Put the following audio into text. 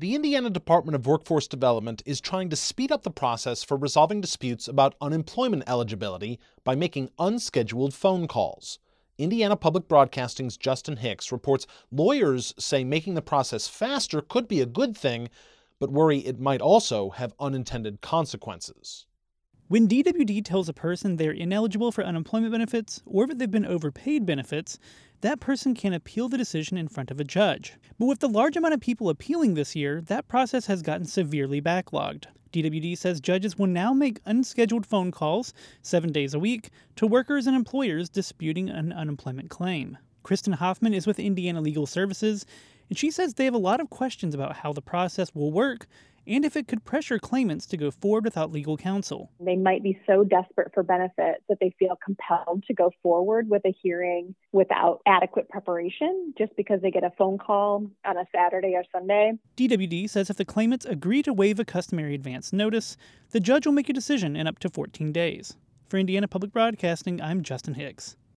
The Indiana Department of Workforce Development is trying to speed up the process for resolving disputes about unemployment eligibility by making unscheduled phone calls. Indiana Public Broadcasting's Justin Hicks reports lawyers say making the process faster could be a good thing, but worry it might also have unintended consequences. When DWD tells a person they're ineligible for unemployment benefits or that they've been overpaid benefits, that person can appeal the decision in front of a judge. But with the large amount of people appealing this year, that process has gotten severely backlogged. DWD says judges will now make unscheduled phone calls, 7 days a week, to workers and employers disputing an unemployment claim. Kristen Hoffman is with Indiana Legal Services, and she says they have a lot of questions about how the process will work and if it could pressure claimants to go forward without legal counsel. They might be so desperate for benefits that they feel compelled to go forward with a hearing without adequate preparation just because they get a phone call on a Saturday or Sunday. DWD says if the claimants agree to waive a customary advance notice, the judge will make a decision in up to 14 days. For Indiana Public Broadcasting, I'm Justin Hicks.